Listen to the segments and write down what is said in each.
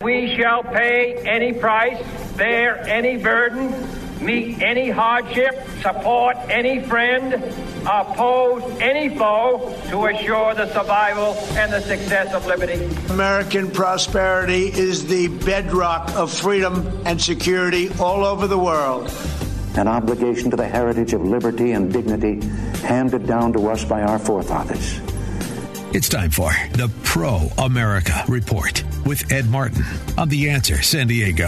We shall pay any price, bear any burden, meet any hardship, support any friend, oppose any foe to assure the survival and the success of liberty. American prosperity is the bedrock of freedom and security all over the world. An obligation to the heritage of liberty and dignity handed down to us by our forefathers. It's time for the Pro-America Report with Ed Martin on The Answer San Diego.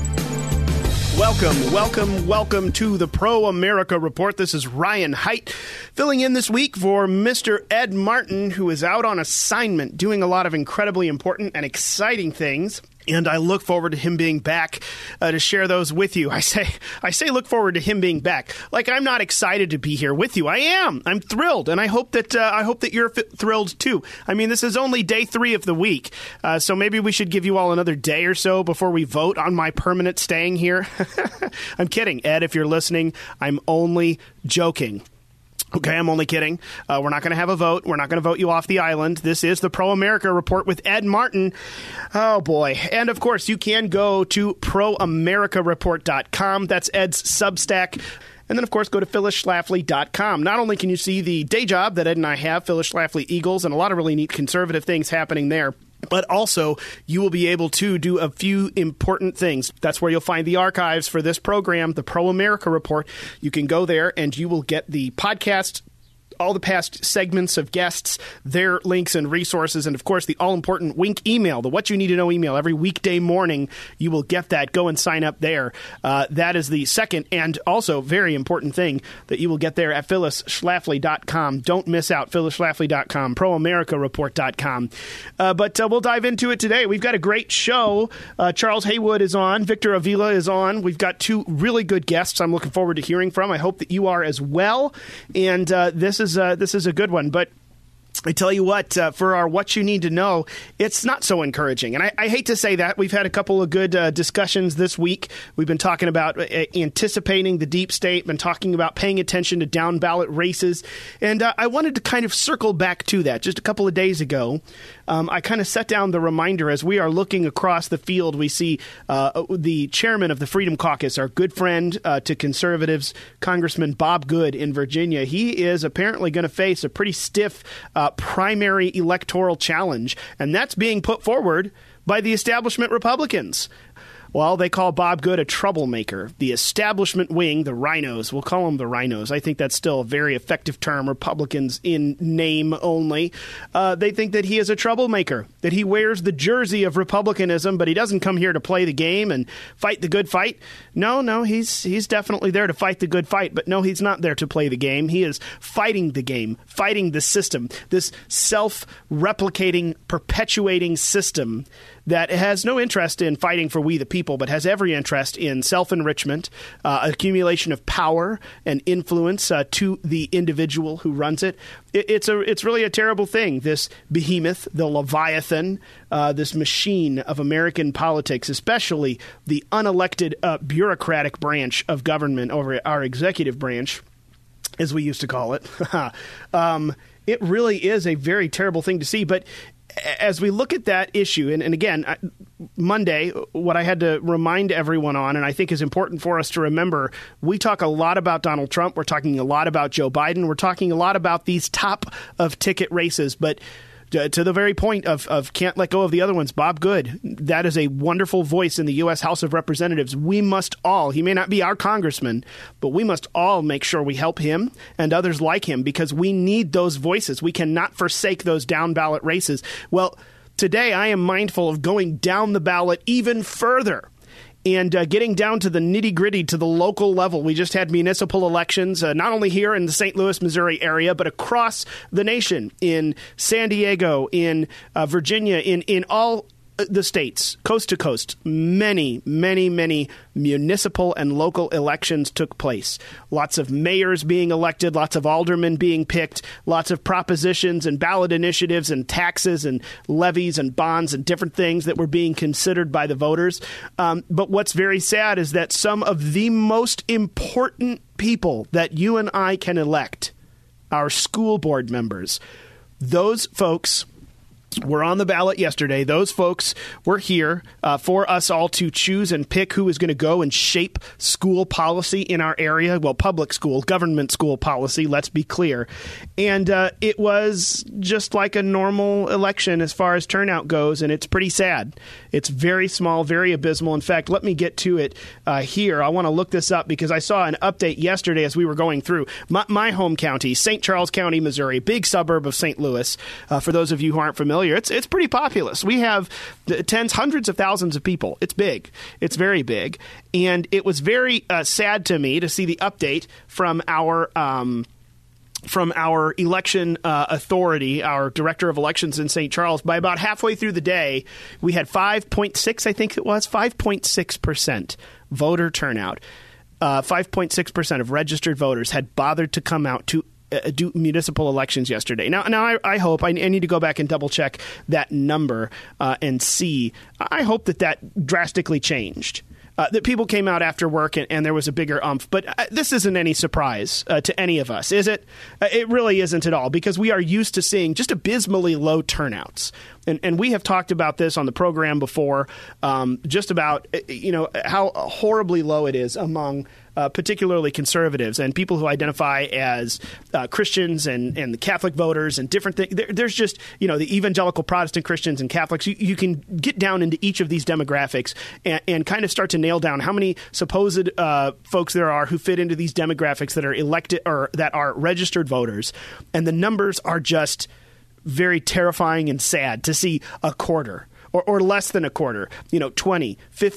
Welcome to the Pro-America Report. This is Ryan Haidt filling in this week for Mr. Ed Martin, who is out on assignment doing a lot of incredibly important and exciting things. And I look forward to him being back to share those with you. I say look forward to him being back. Like I'm not excited to be here with you. I am. I'm thrilled, and I hope that you're thrilled too. I mean, this is only day 3 of the week, so maybe we should give you all another day or so before we vote on my permanent staying here. I'm kidding, Ed. If you're listening, I'm only joking. Okay, I'm only kidding. We're not going to have a vote. We're not going to vote you off the island. This is the Pro-America Report with Ed Martin. Oh, boy. And, of course, you can go to proamericareport.com. That's Ed's Substack. And then, of course, go to phyllisschlafly.com. Not only can you see the day job that Ed and I have, Phyllis Schlafly Eagles, and a lot of really neat conservative things happening there, but also you will be able to do a few important things. That's where you'll find the archives for this program, the Pro-America Report. You can go there and you will get the podcast, all the past segments of guests, their links and resources, and, of course, the all-important Wink email, the What You Need to Know email. Every weekday morning, you will get that. Go and sign up there. That is the second and also very important thing that you will get there at phyllisschlafly.com. Don't miss out, phyllisschlafly.com, proamericareport.com. But we'll dive into it today. We've got a great show. Charles Haywood is on. Victor Avila is on. We've got 2 really good guests I'm looking forward to hearing from. I hope that you are as well. And this is a good one, but I tell you what, for our What You Need to Know, it's not so encouraging. And I hate to say that. We've had a couple of good discussions this week. We've been talking about anticipating the deep state, been talking about paying attention to down ballot races. And I wanted to kind of circle back to that. Just a couple of days ago, I kind of set down the reminder as we are looking across the field. We see the chairman of the Freedom Caucus, our good friend to conservatives, Congressman Bob Good in Virginia. He is apparently going to face a pretty stiff primary electoral challenge, and that's being put forward by the establishment Republicans. Well, they call Bob Good a troublemaker. The establishment wing, the rhinos, we'll call them the rhinos. I think that's still a very effective term, Republicans in name only. They think that he is a troublemaker, that he wears the jersey of republicanism, but he doesn't come here to play the game and fight the good fight. No, he's definitely there to fight the good fight, but no, he's not there to play the game. He is fighting the game, fighting the system, this self-replicating, perpetuating system that has no interest in fighting for we the people, but has every interest in self-enrichment, accumulation of power and influence to the individual who runs it. It's really a terrible thing, this behemoth, the Leviathan, this machine of American politics, especially the unelected bureaucratic branch of government over our executive branch, as we used to call it. It really is a very terrible thing to see, but as we look at that issue, and again, Monday, what I had to remind everyone on, and I think is important for us to remember, we talk a lot about Donald Trump. We're talking a lot about Joe Biden. We're talking a lot about these top-of-ticket races, but to the very point of can't let go of the other ones, Bob Good, that is a wonderful voice in the U.S. House of Representatives. We must all, he may not be our congressman, but we must all make sure we help him and others like him because we need those voices. We cannot forsake those down ballot races. Well, today I am mindful of going down the ballot even further and getting down to the nitty-gritty, to the local level. We just had municipal elections, not only here in the St. Louis, Missouri area, but across the nation, in San Diego, in Virginia, in all the states, coast to coast. Many, many, many municipal and local elections took place. Lots of mayors being elected, lots of aldermen being picked, lots of propositions and ballot initiatives and taxes and levies and bonds and different things that were being considered by the voters. But what's very sad is that some of the most important people that you and I can elect, our school board members, those folks were on the ballot yesterday. Those folks were here for us all to choose and pick who is going to go and shape school policy in our area. Well, public school, government school policy, let's be clear. And it was just like a normal election as far as turnout goes, and it's pretty sad. It's very small, very abysmal. In fact, let me get to it here. I want to look this up because I saw an update yesterday as we were going through. My home county, St. Charles County, Missouri, big suburb of St. Louis. For those of you who aren't familiar, it's pretty populous. We have tens, hundreds of thousands of people. It's big. It's very big. And it was very sad to me to see the update from our election authority, our director of elections in St. Charles. By about halfway through the day, we had 5.6% voter turnout. 5.6% of registered voters had bothered to come out to do municipal elections yesterday. Now I hope, I need to go back and double check that number and see. I hope that drastically changed. That people came out after work and there was a bigger umph. But this isn't any surprise to any of us, is it? It really isn't at all, because we are used to seeing just abysmally low turnouts. And we have talked about this on the program before, just about how horribly low it is among particularly conservatives and people who identify as Christians and the Catholic voters and different things. There's just, the evangelical Protestant Christians and Catholics. You can get down into each of these demographics and kind of start to nail down how many supposed folks there are who fit into these demographics that are elected or that are registered voters. And the numbers are just very terrifying and sad to see a quarter or less than a quarter, 20,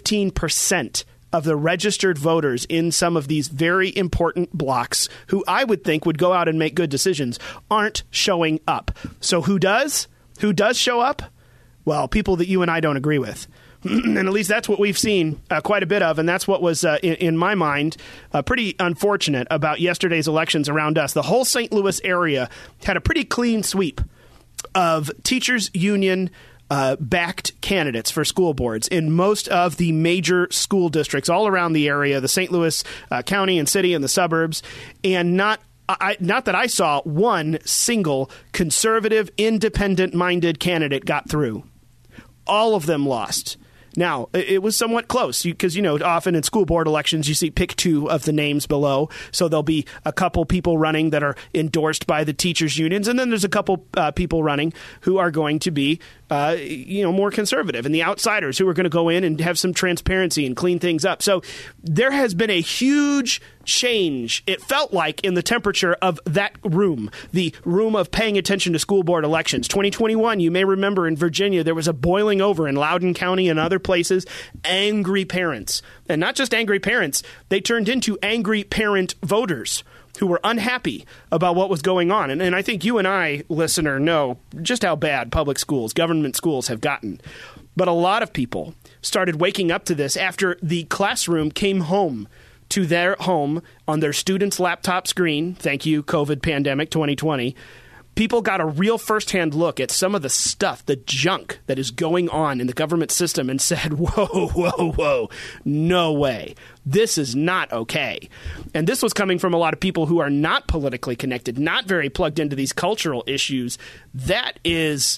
15% of the registered voters in some of these very important blocks who I would think would go out and make good decisions aren't showing up. So who does? Who does show up? Well, people that you and I don't agree with. And at least that's what we've seen quite a bit of, and that's what was, in my mind, pretty unfortunate about yesterday's elections around us. The whole St. Louis area had a pretty clean sweep of teachers' union backed candidates for school boards in most of the major school districts all around the area, the St. Louis County and city and the suburbs, and not that I saw one single conservative, independent-minded candidate got through. All of them lost. Now, it was somewhat close because, often in school board elections, you see pick two of the names below. So there'll be a couple people running that are endorsed by the teachers' unions. And then there's a couple people running who are going to be, more conservative, and the outsiders who are going to go in and have some transparency and clean things up. So there has been a huge change, it felt like, in the temperature of that room, the room of paying attention to school board elections. 2021, you may remember in Virginia, there was a boiling over in Loudoun County and other places, angry parents. And not just angry parents, they turned into angry parent voters who were unhappy about what was going on. And I think you and I, listener, know just how bad public schools, government schools have gotten. But a lot of people started waking up to this after the classroom came home to their home on their student's laptop screen. Thank you, COVID pandemic 2020. People got a real firsthand look at some of the stuff, the junk that is going on in the government system and said, whoa, no way. This is not okay. And this was coming from a lot of people who are not politically connected, not very plugged into these cultural issues. That is,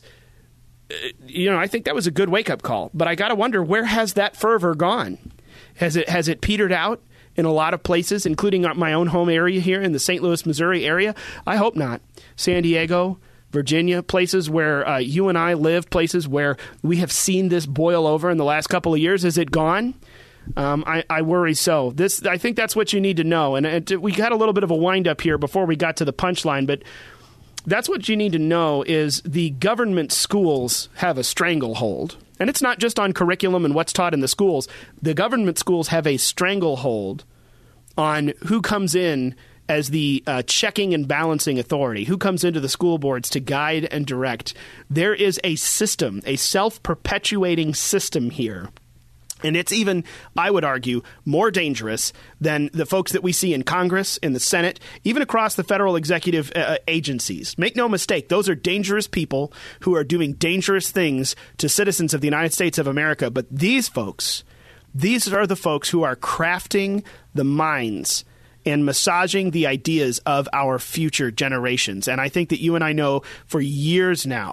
I think that was a good wake-up call. But I got to wonder, where has that fervor gone? Has it petered out in a lot of places, including my own home area here in the St. Louis, Missouri area? I hope not. San Diego, Virginia, places where you and I live, places where we have seen this boil over in the last couple of years. Is it gone? I worry so. I think that's what you need to know. And we got a little bit of a wind-up here before we got to the punchline, but that's what you need to know is the government schools have a stranglehold. And it's not just on curriculum and what's taught in the schools. The government schools have a stranglehold on who comes in as the checking and balancing authority, who comes into the school boards to guide and direct. There is a system, a self-perpetuating system here. And it's even, I would argue, more dangerous than the folks that we see in Congress, in the Senate, even across the federal executive agencies. Make no mistake, those are dangerous people who are doing dangerous things to citizens of the United States of America. But these folks, these are the folks who are crafting the minds and massaging the ideas of our future generations. And I think that you and I know for years now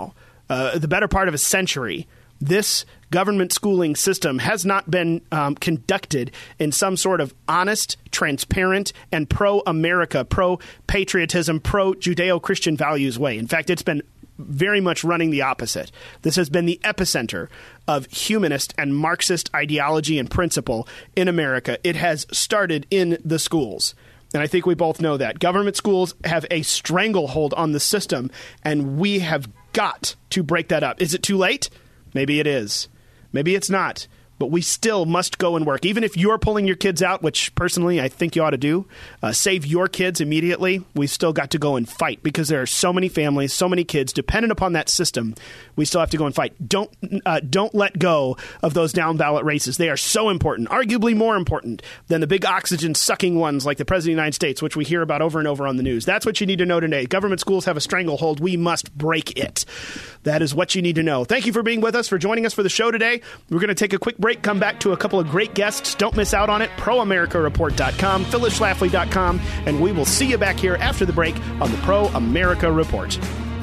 the better part of a century, this government schooling system has not been conducted in some sort of honest, transparent, and pro-America, pro-patriotism, pro-Judeo-Christian values way. In fact, it's been very much running the opposite. This has been the epicenter of humanist and Marxist ideology and principle in America. It has started in the schools. And I think we both know that. Government schools have a stranglehold on the system, and we have got to break that up. Is it too late? Maybe it is. Maybe it's not. But we still must go and work. Even if you're pulling your kids out, which personally I think you ought to do, save your kids immediately, we've still got to go and fight because there are so many families, so many kids dependent upon that system. We still have to go and fight. Don't let go of those down ballot races. They are so important, arguably more important than the big oxygen sucking ones like the President of the United States, which we hear about over and over on the news. That's what you need to know today. Government schools have a stranglehold. We must break it. That is what you need to know. Thank you for being with us, for joining us for the show today. We're going to take a quick break, come back to a couple of great guests. Don't miss out on it. ProAmericaReport.com, PhyllisSchlafly.com, and we will see you back here after the break on the Pro America Report.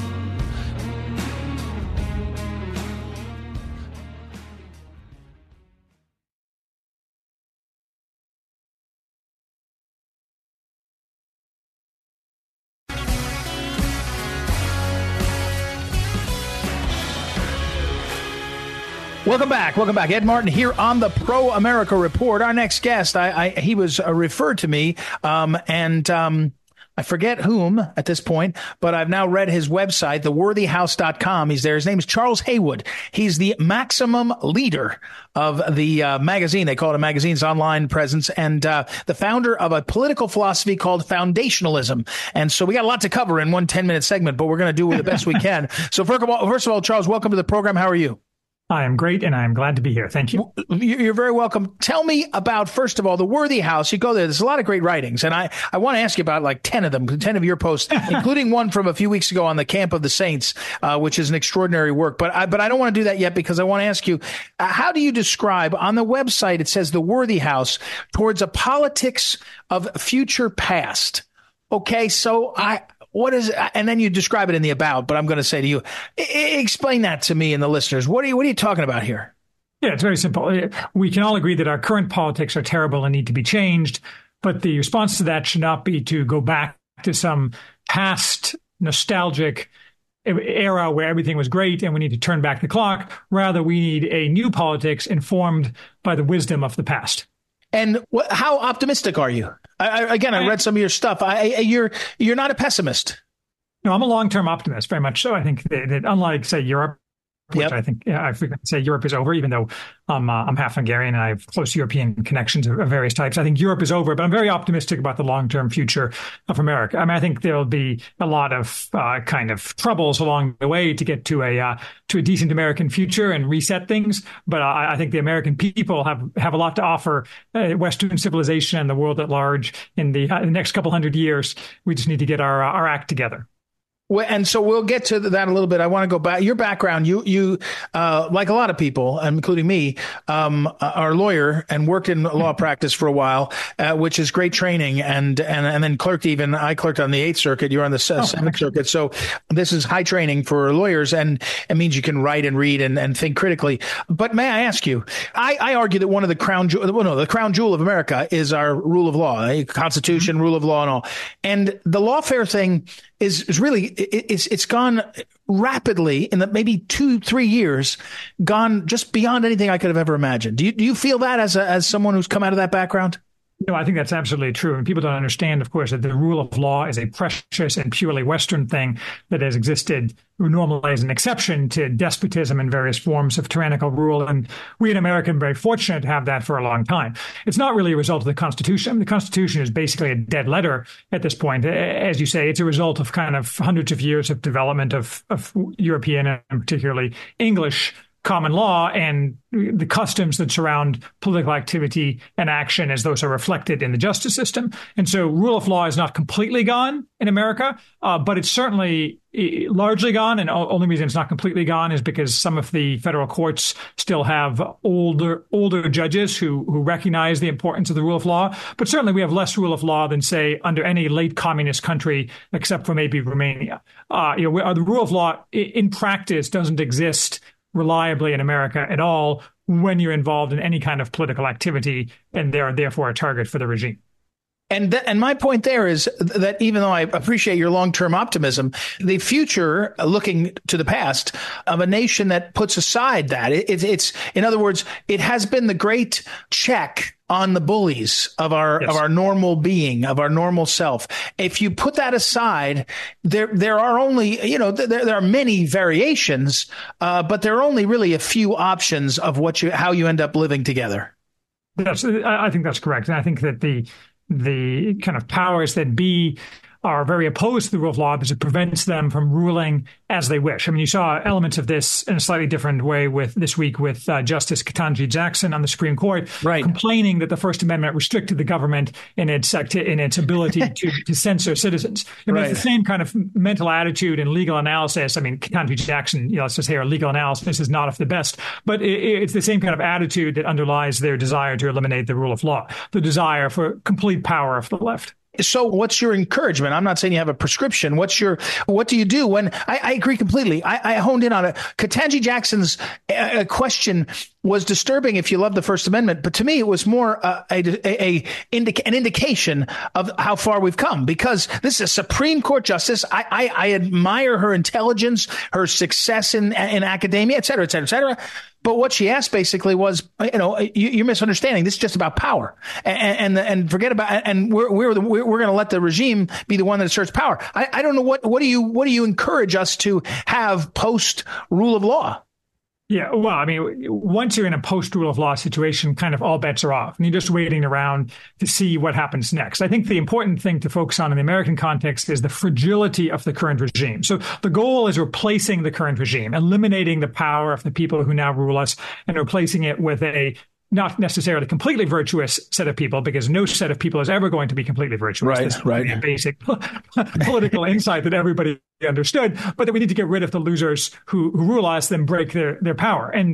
Welcome back. Ed Martin here on the Pro America Report. Our next guest, he was referred to me, and I forget whom at this point, but I've now read his website, theworthyhouse.com. He's there. His name is Charles Haywood. He's the maximum leader of the magazine. They call it a magazine's online presence, and the founder of a political philosophy called foundationalism. And so we got a lot to cover in one 10-minute segment, but we're going to do the best we can. So first of all, Charles, welcome to the program. How are you? I am great, and I am glad to be here. Thank you. You're very welcome. Tell me about, first of all, The Worthy House. You go there. There's a lot of great writings, and I want to ask you about like 10 of them, 10 of your posts, including one from a few weeks ago on the Camp of the Saints, which is an extraordinary work. But I don't want to do that yet because I want to ask you, how do you describe, on the website, it says The Worthy House, towards a politics of future past. Okay, so what is, and then you describe it in the about, but I'm going to say to you, explain that to me and the listeners. What are you talking about here? Yeah, it's very simple. We can all agree that our current politics are terrible and need to be changed, but the response to that should not be to go back to some past nostalgic era where everything was great and we need to turn back the clock. Rather, we need a new politics informed by the wisdom of the past. And how optimistic are you? I read some of your stuff. You're not a pessimist. No, I'm a long-term optimist, very much so. I think that unlike, say, Europe, which I think I frequently say Europe is over, even though I'm half Hungarian and I have close European connections of various types. I think Europe is over, but I'm very optimistic about the long-term future of America. I mean, I think there'll be a lot of kind of troubles along the way to get to a decent American future and reset things. But I think the American people have a lot to offer Western civilization and the world at large in the next couple hundred years. We just need to get our act together. Well, and so we'll get to that a little bit. I want to go back. Your background, you like a lot of people, including me, are a lawyer and worked in law practice for a while, which is great training. And then clerked even. I clerked on the 8th Circuit. You're on the 7th Circuit. So this is high training for lawyers, and it means you can write and read and think critically. But may I ask you, I argue that one of the crown jewel of America is our rule of law, Constitution, rule of law and all. And the lawfare thing is really, it's gone rapidly in the maybe 2-3 years, gone just beyond anything I could have ever imagined. Do you feel that as someone who's come out of that background? No, I think that's absolutely true. And people don't understand, of course, that the rule of law is a precious and purely Western thing that has existed normally as an exception to despotism and various forms of tyrannical rule. And we in America are very fortunate to have that for a long time. It's not really a result of the Constitution. The Constitution is basically a dead letter at this point. As you say, it's a result of kind of hundreds of years of development of European and particularly English common law and the customs that surround political activity and action as those are reflected in the justice system. And so rule of law is not completely gone in America, but it's certainly largely gone. And the only reason it's not completely gone is because some of the federal courts still have older judges who recognize the importance of the rule of law. But certainly we have less rule of law than, say, under any late communist country, except for maybe Romania. The rule of law in practice doesn't exist reliably in America at all when you're involved in any kind of political activity and they're therefore a target for the regime. And my point there is that even though I appreciate your long-term optimism, the future, looking to the past, of a nation that puts aside that, it's in other words, it has been the great check on the bullies of our normal being, of our normal self. If you put that aside, there are only, there are many variations, but there are only really a few options of how you end up living together. I think that's correct. And I think that the kind of powers that be are very opposed to the rule of law because it prevents them from ruling as they wish. I mean, you saw elements of this in a slightly different way this week with Justice Ketanji Jackson on the Supreme Court, complaining that the First Amendment restricted the government in its ability to censor citizens. I mean, it's the same kind of mental attitude and legal analysis. I mean, Ketanji Jackson, let's just say her legal analysis is not of the best, but it's the same kind of attitude that underlies their desire to eliminate the rule of law, the desire for complete power of the left. So what's your encouragement? I'm not saying you have a prescription. What do you do when I agree completely? I honed in on it. Ketanji Jackson's question was disturbing if you love the First Amendment, but to me it was more an indication of how far we've come, because this is a Supreme Court justice. I admire her intelligence, her success in academia, et cetera, et cetera, et cetera. But what she asked basically was, you're misunderstanding. This is just about power, and forget about. And we're going to let the regime be the one that asserts power. I don't know what do you encourage us to have post rule of law? Yeah, well, I mean, once you're in a post-rule of law situation, kind of all bets are off, and you're just waiting around to see what happens next. I think the important thing to focus on in the American context is the fragility of the current regime. So the goal is replacing the current regime, eliminating the power of the people who now rule us, and replacing it with a not necessarily completely virtuous set of people, because no set of people is ever going to be completely virtuous. Right. A basic political insight that everybody understood, but that we need to get rid of the losers who rule us, then break their power. And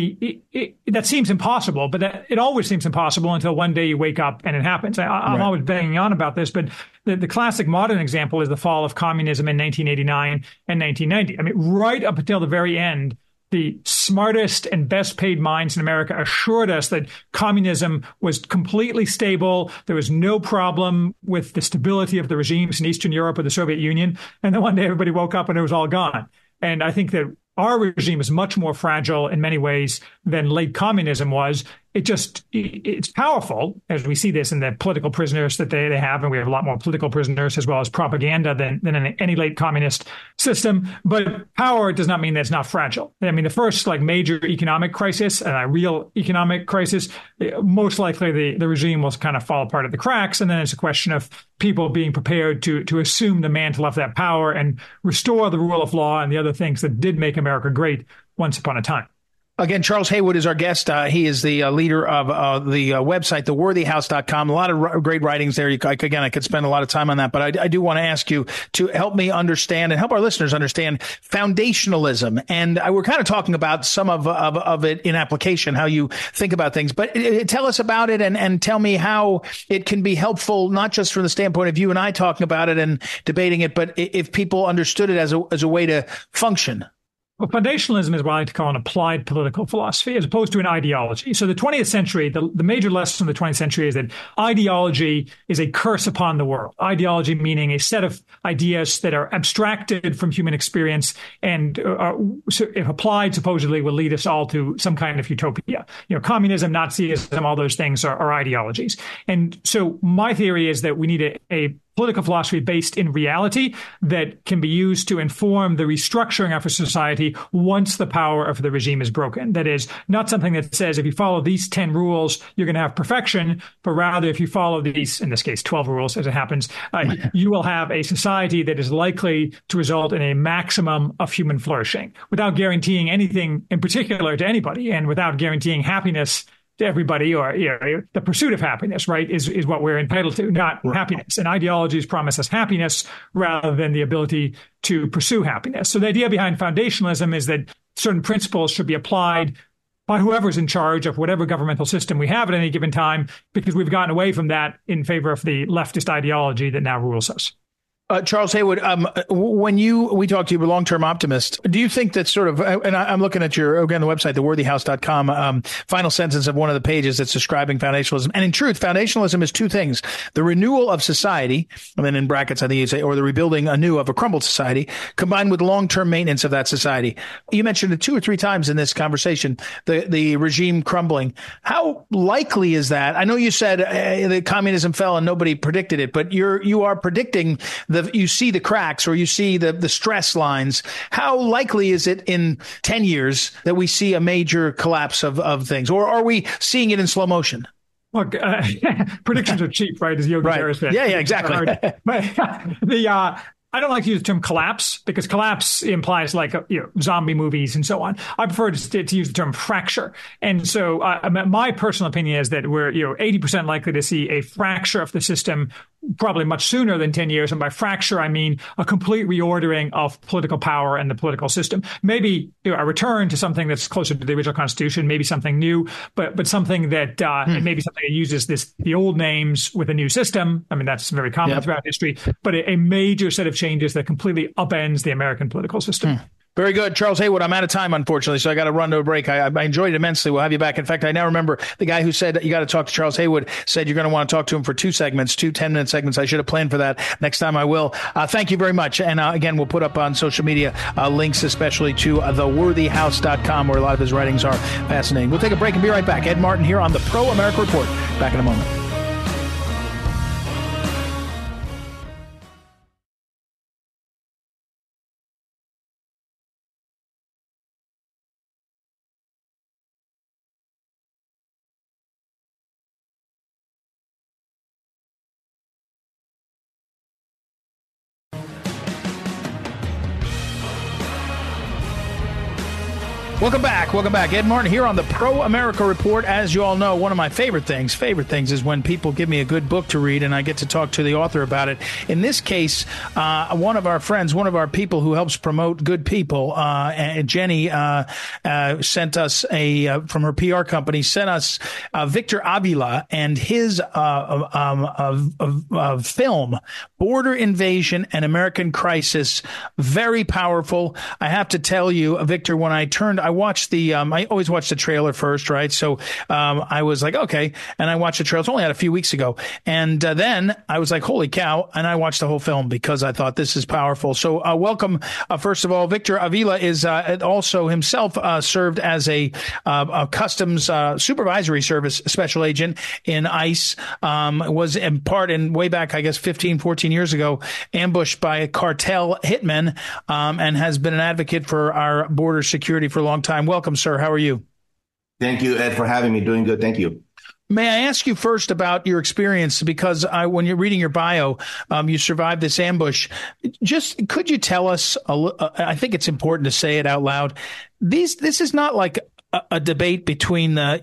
that seems impossible, but it always seems impossible until one day you wake up and it happens. I'm always banging on about this, but the classic modern example is the fall of communism in 1989 and 1990. I mean, right up until the very end, the smartest and best paid minds in America assured us that communism was completely stable. There was no problem with the stability of the regimes in Eastern Europe or the Soviet Union. And then one day everybody woke up and it was all gone. And I think that our regime is much more fragile in many ways than late communism was. It's powerful, as we see this in the political prisoners that they have, and we have a lot more political prisoners as well as propaganda than in any late communist system. But power does not mean that it's not fragile. I mean, the first major economic crisis and a real economic crisis, most likely the regime will kind of fall apart at the cracks, and then it's a question of people being prepared to assume the mantle of that power and restore the rule of law and the other things that did make America great once upon a time. Again, Charles Haywood is our guest. He is the leader of the website, theworthyhouse.com. A lot of great writings there. I could spend a lot of time on that, but I do want to ask you to help me understand and help our listeners understand foundationalism. And we're kind of talking about some of it in application, how you think about things. But tell us about it and tell me how it can be helpful, not just from the standpoint of you and I talking about it and debating it, but if people understood it as a way to function. Well, foundationalism is what I like to call an applied political philosophy as opposed to an ideology. So the 20th century, the major lesson of the 20th century is that ideology is a curse upon the world. Ideology meaning a set of ideas that are abstracted from human experience and if applied supposedly will lead us all to some kind of utopia. communism, Nazism, all those things are ideologies. And so my theory is that we need a political philosophy based in reality that can be used to inform the restructuring of a society once the power of the regime is broken. That is, not something that says if you follow these 10 rules, you're going to have perfection, but rather if you follow these, in this case, 12 rules as it happens, you will have a society that is likely to result in a maximum of human flourishing without guaranteeing anything in particular to anybody and without guaranteeing happiness to everybody, or the pursuit of happiness, right, is what we're entitled to, not happiness. And ideologies promise us happiness rather than the ability to pursue happiness. So the idea behind foundationalism is that certain principles should be applied by whoever's in charge of whatever governmental system we have at any given time, because we've gotten away from that in favor of the leftist ideology that now rules us. Charles Haywood, when we talk to you, a long-term optimist, do you think that sort of, and I'm looking at the website, theworthyhouse.com, final sentence of one of the pages that's describing foundationalism. And in truth, foundationalism is two things: the renewal of society, and then in brackets, I think you'd say, or the rebuilding anew of a crumbled society, combined with long-term maintenance of that society. You mentioned it 2 or 3 times in this conversation, the regime crumbling. How likely is that? I know you said that communism fell and nobody predicted it, but you are predicting you see the cracks, or you see the stress lines. How likely is it in 10 years that we see a major collapse of things? Or are we seeing it in slow motion? Look, predictions are cheap, right? As Yogi Berra said. Yeah, exactly. But I don't like to use the term collapse, because collapse implies like zombie movies and so on. I prefer to use the term fracture. And so my personal opinion is that we're 80% likely to see a fracture of the system probably much sooner than 10 years. And by fracture, I mean a complete reordering of political power and the political system. Maybe a return to something that's closer to the original Constitution, maybe something new, but something that maybe something that uses the old names with a new system. I mean, that's very common throughout history, but a major set of changes that completely upends the American political system. Very good. Charles Haywood, I'm out of time, unfortunately, so I got to run to a break. I enjoyed it immensely. We'll have you back. In fact, I now remember the guy who said you got to talk to Charles Haywood said you're going to want to talk to him for 2 segments, 2 10-minute segments. I should have planned for that. Next time I will. Thank you very much. And again, we'll put up on social media links, especially to theworthyhouse.com, where a lot of his writings are fascinating. We'll take a break and be right back. Ed Martin here on the Pro America Report. Back in a moment. Welcome back. Ed Martin here on the Pro America Report. As you all know, one of my favorite things is when people give me a good book to read and I get to talk to the author about it. In this case, one of our friends, one of our people who helps promote good people, Jenny, sent us from her PR company, sent us Victor Avila and his film, Border Invasion and American Crisis. Very powerful. I have to tell you, Victor, when I watched I always watch the trailer first, right? So I was like, okay. And I watched the trailer. It's only out a few weeks ago. And then I was like, holy cow. And I watched the whole film because I thought this is powerful. So welcome. First of all, Victor Avila is also himself served as a customs supervisory service special agent in ICE. Was in part way back, I guess, 15, 14 years ago, ambushed by cartel hitmen, and has been an advocate for our border security for a long time. Welcome, sir. How are you? Thank you, Ed, for having me. Doing good. Thank you. May I ask you first about your experience? Because when you're reading your bio, you survived this ambush. Just could you tell us? I think it's important to say it out loud. This is not like a debate between what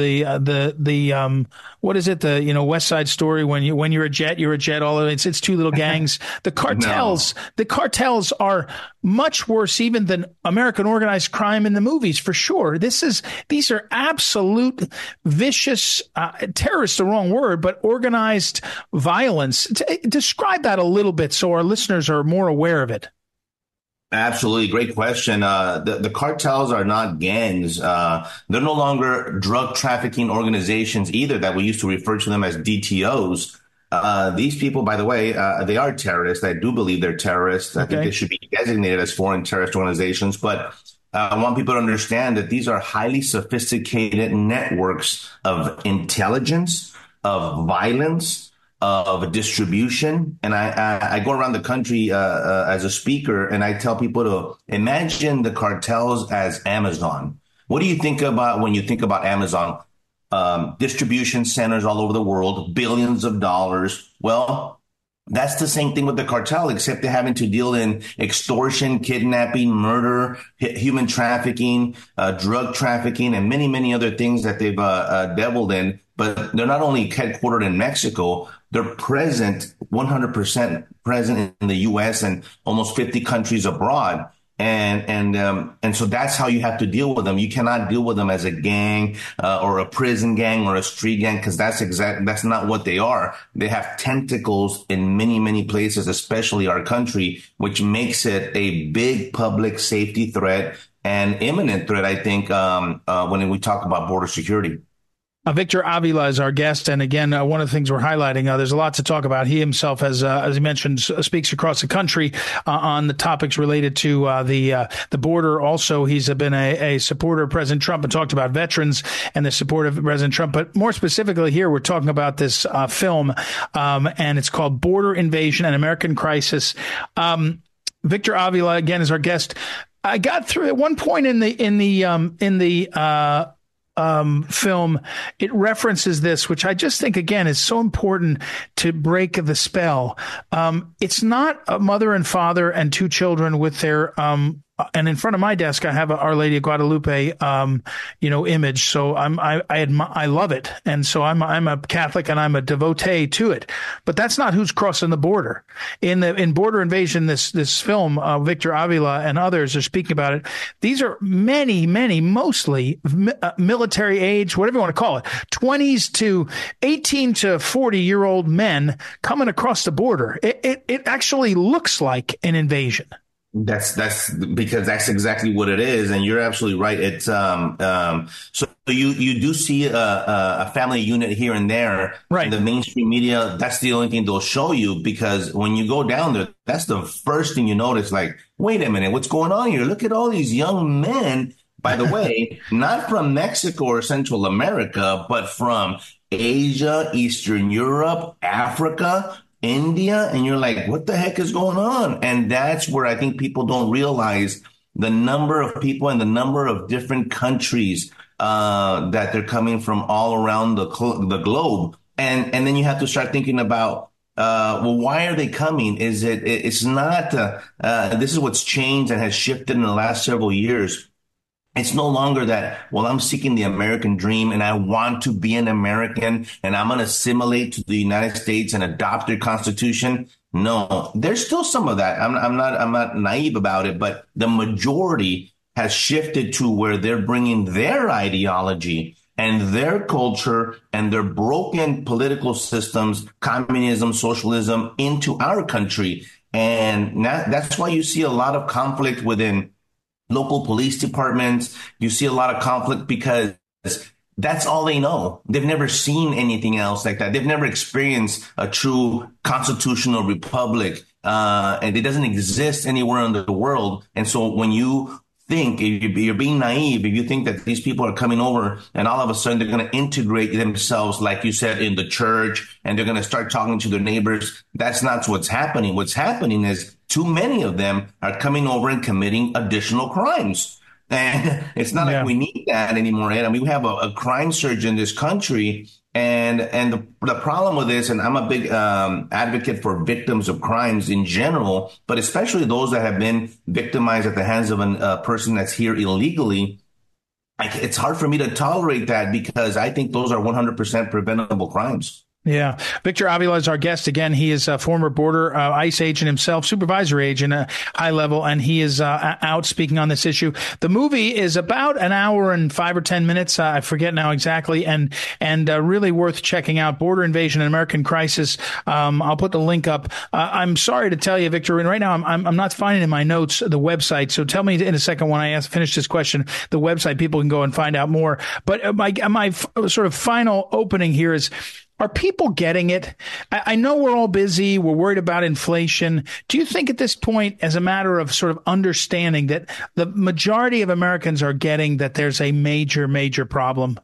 is it, West Side Story, when you're a jet, all of it. It's 2 little gangs. The cartels are much worse even than American organized crime in the movies, for sure. These are absolute vicious, terrorists, the wrong word, but organized violence. Describe that a little bit so our listeners are more aware of it. Absolutely. Great question. The cartels are not gangs. They're no longer drug trafficking organizations either, that we used to refer to them as DTOs. These people, by the way, they are terrorists. I do believe they're terrorists. I think they should be designated as foreign terrorist organizations. But I want people to understand that these are highly sophisticated networks of intelligence, of violence, of distribution. And I go around the country as a speaker, and I tell people to imagine the cartels as Amazon. What do you think about when you think about Amazon? Distribution centers all over the world, billions of dollars. Well, that's the same thing with the cartel, except they're having to deal in extortion, kidnapping, murder, human trafficking, drug trafficking, and many, many other things that they've dabbled in. But they're not only headquartered in Mexico, they're present, 100% present in the U.S. and almost 50 countries abroad. And so that's how you have to deal with them. You cannot deal with them as a gang or a prison gang or a street gang, because that's not what they are. They have tentacles in many, many places, especially our country, which makes it a big public safety threat and imminent threat, I think, when we talk about border security. Victor Avila is our guest. And again, one of the things we're highlighting, there's a lot to talk about. He himself has, as he mentioned, speaks across the country on the topics related to the border. Also, he's been a supporter of President Trump and talked about veterans and the support of President Trump. But more specifically here, we're talking about this film, and it's called Border Invasion: An American Crisis. Victor Avila, again, is our guest. I got through at one point in the film, it references this, which I just think, again, is so important to break the spell. It's not a mother and father and two children with their and in front of my desk, I have a Our Lady of Guadalupe, image. So I love it. And so I'm a Catholic and I'm a devotee to it, but that's not who's crossing the border. In Border Invasion, this film, Victor Avila and others are speaking about it. These are many, mostly military age, whatever you want to call it, 20s to 18 to 40-year-old men coming across the border. It actually looks like an invasion. That's because that's exactly what it is, and you're absolutely right. It's so you do see a family unit here and there, right? In the mainstream media, that's the only thing they'll show you, because when you go down there, that's the first thing you notice. Like, wait a minute, what's going on here? Look at all these young men. By the way, not from Mexico or Central America, but from Asia, Eastern Europe, Africa, India, and you're like, what the heck is going on? And that's where I think people don't realize the number of people and the number of different countries that they're coming from all around the globe. And then you have to start thinking about, well, why are they coming? It's not, this is what's changed and has shifted in the last several years. It's no longer that, well, I'm seeking the American dream and I want to be an American and I'm going to assimilate to the United States and adopt their constitution. No, there's still some of that. I'm not naive about it, but the majority has shifted to where they're bringing their ideology and their culture and their broken political systems, communism, socialism, into our country. And that's why you see a lot of conflict within local police departments. You see a lot of conflict because that's all they know. They've never seen anything else like that. They've never experienced a true constitutional republic, and it doesn't exist anywhere in the world. And so when you think, you're being naive, if you think that these people are coming over and all of a sudden they're going to integrate themselves, like you said, in the church, and they're going to start talking to their neighbors, that's not what's happening. What's happening is too many of them are coming over and committing additional crimes. And it's not like we need that anymore, Ed. I mean, we have a crime surge in this country. And the problem with this, and I'm a big advocate for victims of crimes in general, but especially those that have been victimized at the hands of a person that's here illegally, it's hard for me to tolerate that, because I think those are 100% preventable crimes. Yeah. Victor Avila is our guest. Again, he is a former border ICE agent himself, supervisory agent at high level, and he is out speaking on this issue. The movie is about an hour and 5 or 10 minutes. I forget now exactly, and really worth checking out. Border Invasion: An American Crisis. I'll put the link up. I'm sorry to tell you, Victor, and right now I'm not finding in my notes the website. So tell me in a second when I finish this question, the website, people can go and find out more. But my sort of final opening here is, Are people getting it? I know we're all busy. We're worried about inflation. Do you think at this point, as a matter of sort of understanding, that the majority of Americans are getting that there's a major, major problem?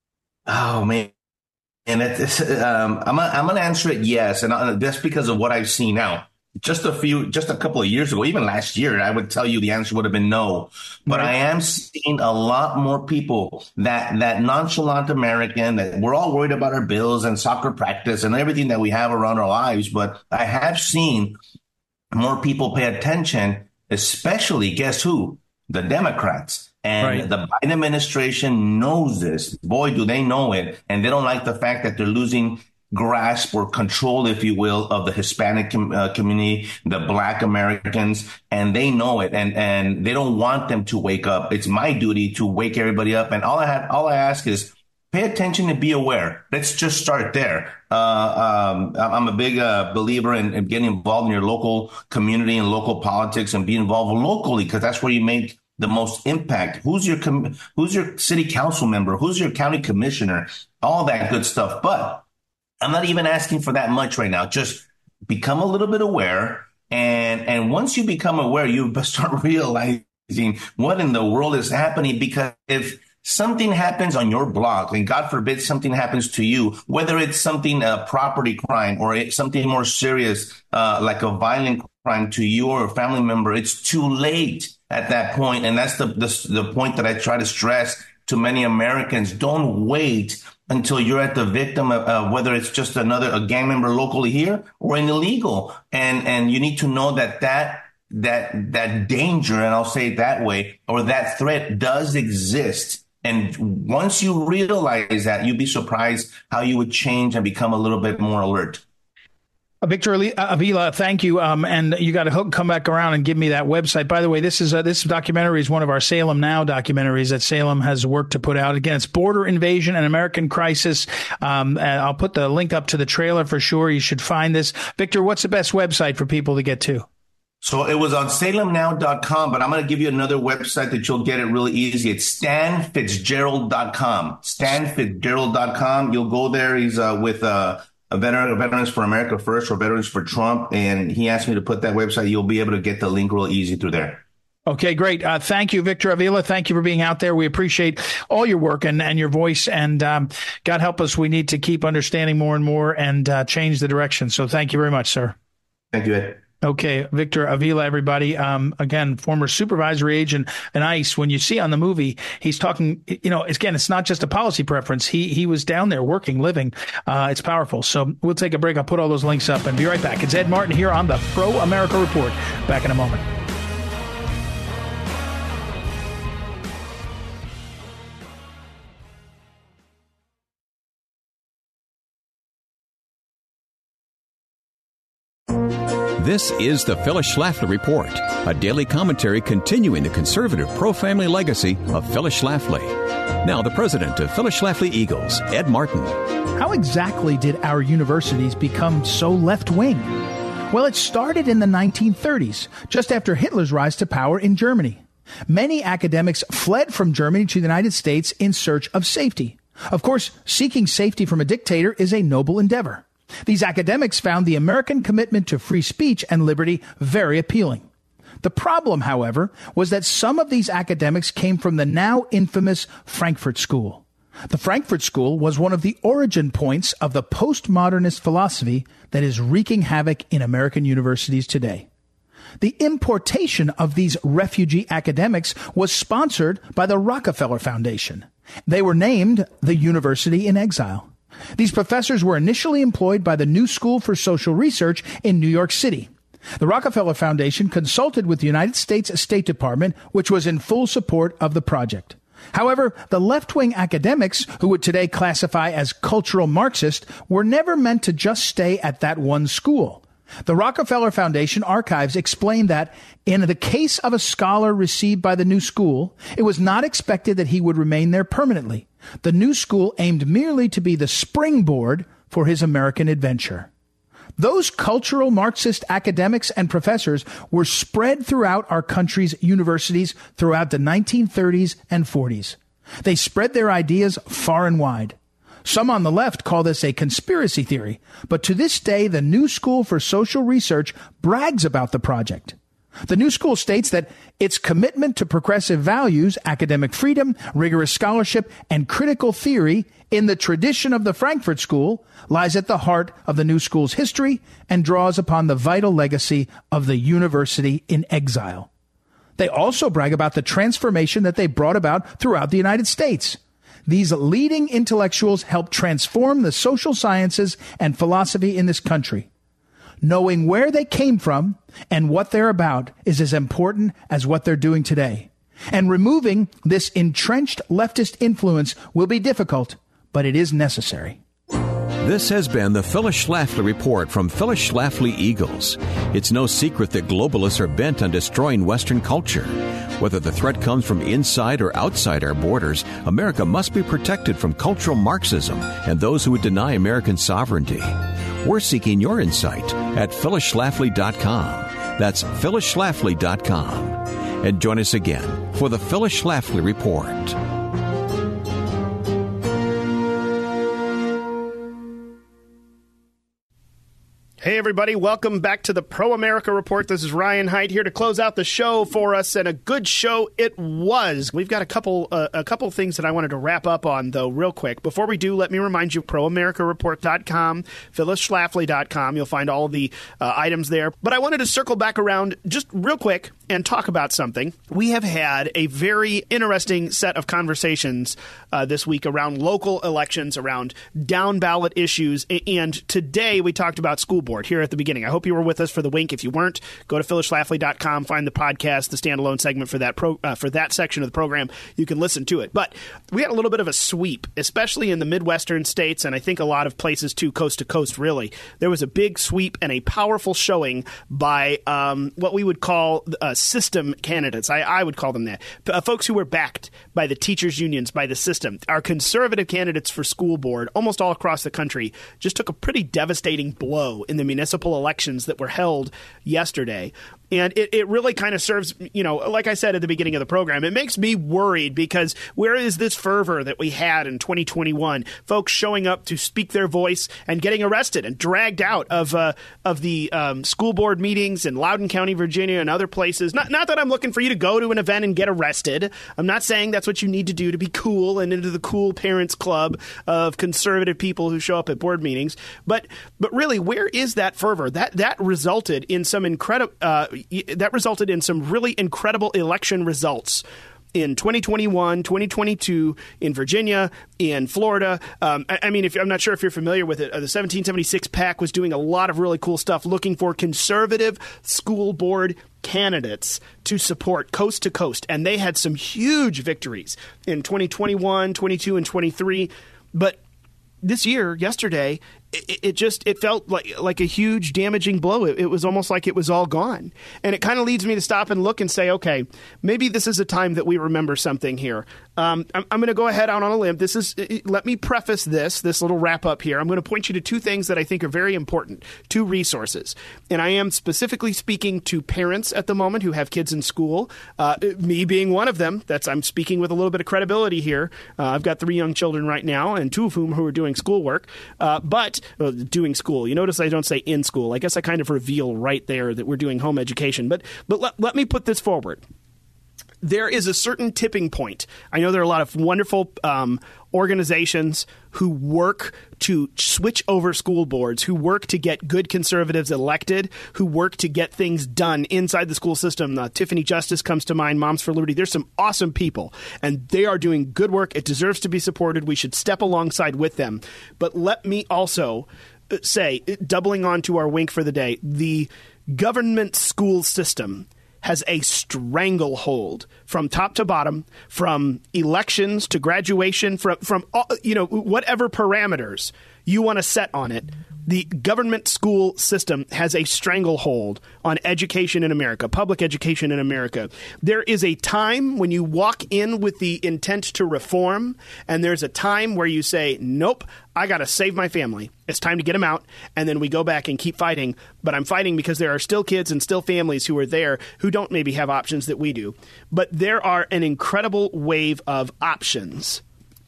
Oh, man. And I'm going to answer it yes. And that's because of what I've seen now. Just a couple of years ago, even last year, I would tell you the answer would have been no. But right. I am seeing a lot more people that nonchalant American, that we're all worried about our bills and soccer practice and everything that we have around our lives. But I have seen more people pay attention, especially, guess who? The Democrats. And right. The Biden administration knows this. Boy, do they know it. And they don't like the fact that they're losing grasp or control, if you will, of the Hispanic community, the Black Americans, and they know it, and they don't want them to wake up. It's my duty to wake everybody up, and all I ask is pay attention and be aware. Let's just start there. I'm a big believer in getting involved in your local community and local politics and be involved locally, because that's where you make the most impact. Who's your city council member? Who's your county commissioner? All that good stuff. But I'm not even asking for that much right now. Just become a little bit aware. And once you become aware, you start realizing what in the world is happening. Because if something happens on your block, and God forbid something happens to you, whether it's something, a property crime, or it's something more serious, like a violent crime to you or a family member, it's too late at that point. And that's the point that I try to stress to many Americans. Don't wait until you're at the victim of whether it's just a gang member locally here or an illegal. And you need to know that danger, and I'll say it that way, or that threat does exist. And once you realize that, you'd be surprised how you would change and become a little bit more alert. Victor Avila, thank you. And you got to come back around and give me that website. By the way, this documentary is one of our Salem Now documentaries that Salem has worked to put out. Again, it's Border Invasion and American Crisis. And I'll put the link up to the trailer for sure. You should find this. Victor, what's the best website for people to get to? So it was on salemnow.com, but I'm going to give you another website that you'll get it really easy. It's stanfitzgerald.com. stanfitzgerald.com. You'll go there. He's with Veterans for America First, or Veterans for Trump. And he asked me to put that website. You'll be able to get the link real easy through there. Okay, great. Thank you, Victor Avila. Thank you for being out there. We appreciate all your work and your voice. And God help us, we need to keep understanding more and more and change the direction. So thank you very much, sir. Thank you, Ed. Okay, Victor Avila, everybody. Again, former supervisory agent in ICE. When you see on the movie, he's talking, again, it's not just a policy preference. He was down there working, living. It's powerful. So we'll take a break. I'll put all those links up and be right back. It's Ed Martin here on the Pro America Report. Back in a moment. This is the Phyllis Schlafly Report, a daily commentary continuing the conservative pro-family legacy of Phyllis Schlafly. Now, the president of Phyllis Schlafly Eagles, Ed Martin. How exactly did our universities become so left-wing? Well, it started in the 1930s, just after Hitler's rise to power in Germany. Many academics fled from Germany to the United States in search of safety. Of course, seeking safety from a dictator is a noble endeavor. These academics found the American commitment to free speech and liberty very appealing. The problem, however, was that some of these academics came from the now infamous Frankfurt School. The Frankfurt School was one of the origin points of the postmodernist philosophy that is wreaking havoc in American universities today. The importation of these refugee academics was sponsored by the Rockefeller Foundation. They were named the University in Exile. These professors were initially employed by the New School for Social Research in New York City. The Rockefeller Foundation consulted with the United States State Department, which was in full support of the project. However, the left-wing academics, who would today classify as cultural Marxist, were never meant to just stay at that one school. The Rockefeller Foundation archives explain that in the case of a scholar received by the New School, it was not expected that he would remain there permanently. The New School aimed merely to be the springboard for his American adventure. Those cultural Marxist academics and professors were spread throughout our country's universities throughout the 1930s and 40s. They spread their ideas far and wide. Some on the left call this a conspiracy theory, but to this day, the New School for Social Research brags about the project. The New School states that its commitment to progressive values, academic freedom, rigorous scholarship, and critical theory in the tradition of the Frankfurt School lies at the heart of the New School's history and draws upon the vital legacy of the university in exile. They also brag about the transformation that they brought about throughout the United States. These leading intellectuals helped transform the social sciences and philosophy in this country. Knowing where they came from and what they're about is as important as what they're doing today. And removing this entrenched leftist influence will be difficult, but it is necessary. This has been the Phyllis Schlafly Report from Phyllis Schlafly Eagles. It's no secret that globalists are bent on destroying Western culture. Whether the threat comes from inside or outside our borders, America must be protected from cultural Marxism and those who would deny American sovereignty. We're seeking your insight at phyllisschlafly.com. That's phyllisschlafly.com. And join us again for the Phyllis Schlafly Report. Hey, everybody. Welcome back to the Pro America Report. This is Ryan Haidt here to close out the show for us, and a good show it was. We've got a couple things that I wanted to wrap up on, though, real quick. Before we do, let me remind you, ProAmericaReport.com, PhyllisSchlafly.com. You'll find all the items there. But I wanted to circle back around just real quick and talk about something. We have had a very interesting set of conversations this week around local elections, around down-ballot issues, and today we talked about school board here at the beginning. I hope you were with us for the wink. If you weren't, go to phyllisschlafly.com, find the podcast, the standalone segment for that section of the program. You can listen to it. But we had a little bit of a sweep, especially in the Midwestern states, and I think a lot of places too, coast to coast, really. There was a big sweep and a powerful showing by what we would call system candidates. I would call them that. Folks who were backed by the teachers' unions, by the system. Our conservative candidates for school board, almost all across the country, just took a pretty devastating blow in the municipal elections that were held yesterday. And it really kind of serves, like I said at the beginning of the program, it makes me worried because where is this fervor that we had in 2021? Folks showing up to speak their voice and getting arrested and dragged out of the school board meetings in Loudoun County, Virginia, and other places. Not that I'm looking for you to go to an event and get arrested. I'm not saying that's what you need to do to be cool and into the cool parents club of conservative people who show up at board meetings. But really, where is that fervor? That resulted in some really incredible election results in 2021, 2022, in Virginia, in Florida. I'm not sure if you're familiar with it. The 1776 PAC was doing a lot of really cool stuff, looking for conservative school board candidates to support coast to coast. And they had some huge victories in 2021, 22, and 23. But this year, yesterday, it felt like a huge damaging blow. It was almost like it was all gone. And it kind of leads me to stop and look and say, okay, maybe this is a time that we remember something here. I'm going to go ahead out on a limb. Let me preface this little wrap up here. I'm going to point you to two things that I think are very important, two resources. And I am specifically speaking to parents at the moment who have kids in school, me being one of them. I'm speaking with a little bit of credibility here. I've got 3 young children right now, and 2 of whom who are doing schoolwork. Doing school. You notice I don't say in school. I guess I kind of reveal right there that we're doing home education. But let me put this forward. There is a certain tipping point. I know there are a lot of wonderful organizations who work to switch over school boards, who work to get good conservatives elected, who work to get things done inside the school system. Tiffany Justice comes to mind, Moms for Liberty. There's some awesome people, and they are doing good work. It deserves to be supported. We should step alongside with them. But let me also say, doubling on to our wink for the day, the government school system has a stranglehold from top to bottom, from elections to graduation, from whatever parameters you want to set on it. The government school system has a stranglehold on education in America, public education in America. There is a time when you walk in with the intent to reform, and there's a time where you say, nope, I got to save my family. It's time to get them out, and then we go back and keep fighting. But I'm fighting because there are still kids and still families who are there who don't maybe have options that we do. But there are an incredible wave of options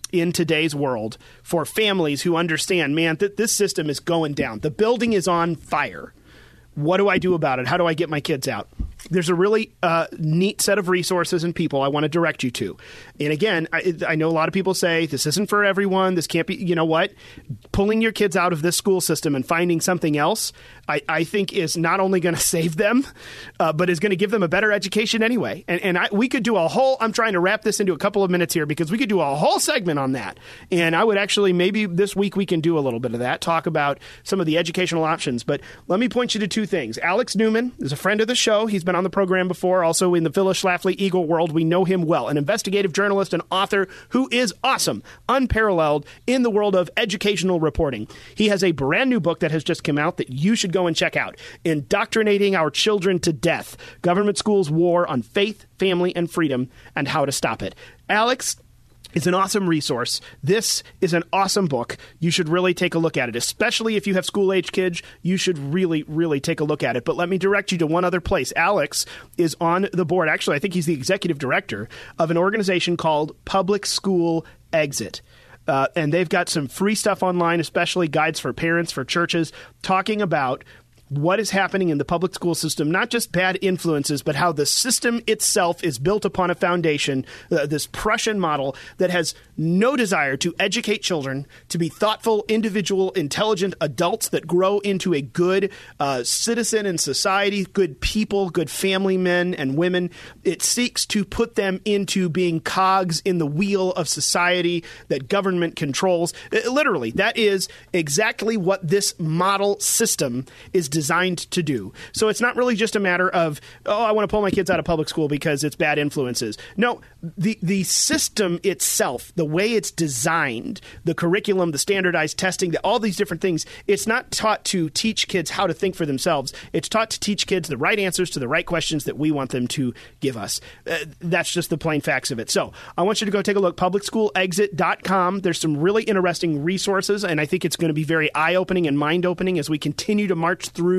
in today's world for families who understand, man, that this system is going down. The building is on fire. What do I do about it? How do I get my kids out? There's a really neat set of resources and people I want to direct you to. And again, I know a lot of people say this isn't for everyone. This can't be, you know what? Pulling your kids out of this school system and finding something else, I think is not only going to save them, but is going to give them a better education anyway. And we could do a whole, I'm trying to wrap this into a couple of minutes here because we could do a whole segment on that. And I would actually, maybe this week we can do a little bit of that, talk about some of the educational options. But let me point you to two things. Alex Newman is a friend of the show. He's been on the program before, also in the Phyllis Schlafly Eagle world. We know him well, an investigative journalist and author who is awesome, unparalleled in the world of educational reporting. He has a brand new book that has just come out that you should go and check out, Indoctrinating Our Children to Death, Government Schools' War on Faith, Family, and Freedom, and How to Stop It. Alex is an awesome resource. This is an awesome book. You should really take a look at it, especially if you have school-age kids. You should really, really take a look at it. But let me direct you to one other place. Alex is on the board. Actually, I think he's the executive director of an organization called Public School Exit. And they've got some free stuff online, especially guides for parents, for churches, talking about what is happening in the public school system, not just bad influences, but how the system itself is built upon a foundation, this Prussian model that has no desire to educate children to be thoughtful, individual, intelligent adults that grow into a good citizen in society, good people, good family men and women. It seeks to put them into being cogs in the wheel of society that government controls. Literally, that is exactly what this model system is designed to do. So it's not really just a matter of, I want to pull my kids out of public school because it's bad influences. No, the system itself, the way it's designed, the curriculum, the standardized testing, all these different things, it's not taught to teach kids how to think for themselves. It's taught to teach kids the right answers to the right questions that we want them to give us. That's just the plain facts of it. So I want you to go take a look, publicschoolexit.com. There's some really interesting resources, and I think it's going to be very eye-opening and mind-opening as we continue to march through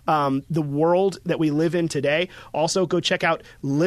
the world that we live in today. Also, go check out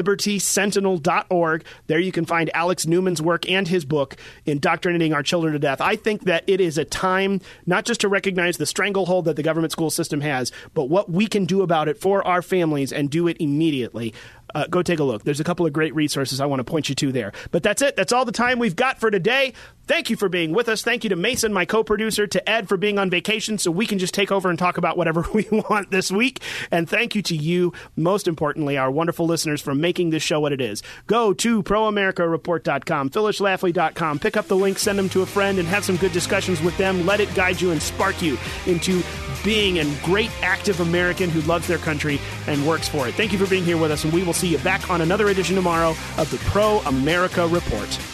libertysentinel.org. There you can find Alex Newman's work and his book, Indoctrinating Our Children to Death. I think that it is a time not just to recognize the stranglehold that the government school system has, but what we can do about it for our families and do it immediately. Go take a look. There's a couple of great resources I want to point you to there. But that's it. That's all the time we've got for today. Thank you for being with us. Thank you to Mason, my co-producer, to Ed for being on vacation so we can just take over and talk about whatever we want this week. And thank you to you, most importantly, our wonderful listeners, for making this show what it is. Go to proamericareport.com, phyllisschlafly.com, pick up the link, send them to a friend, and have some good discussions with them. Let it guide you and spark you into being a great active American who loves their country and works for it. Thank you for being here with us, and we will see you back on another edition tomorrow of the Pro America Report.